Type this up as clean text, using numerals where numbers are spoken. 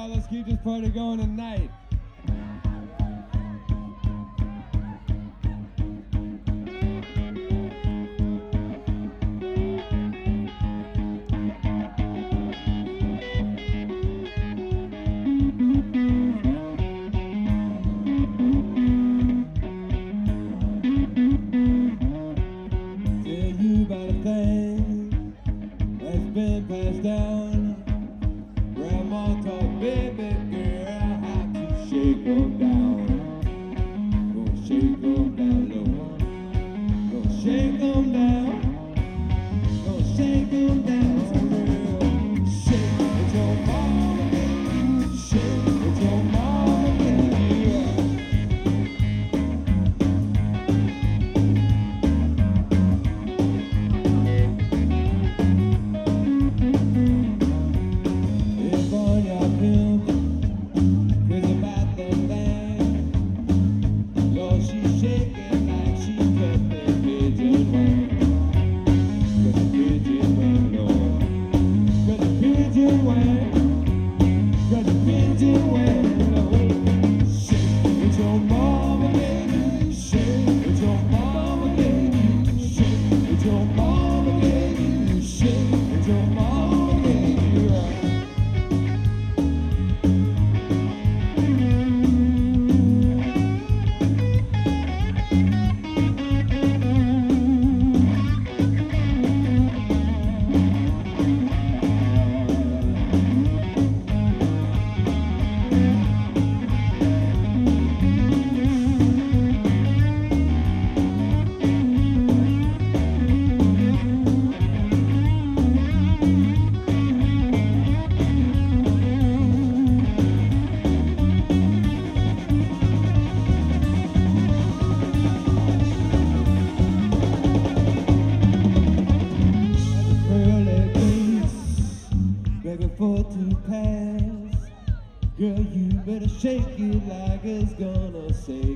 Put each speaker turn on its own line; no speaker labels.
y'all. Let's keep this party going tonight. Tell you about a thing that's been passed down. Grandma taught baby girl how to shake 'em down. Gonna shake 'em down low. Gonna shake 'em down. Gonna shake 'em down for real. Shake with your mama, baby. Shake with your mama, baby. If on your pimp is about the land, Lord, she's shaking like she cut the pigeon wing. Cut the pigeon wing, Lord. Cut the pigeon wing. Cut the pigeon wing, Lord. Shake with your mama, baby. Shake with your mama, baby. Shake with your mama, baby. Shake with your mama, baby. Early days, begging for it to pass. Girl, you better shake it like it's gonna say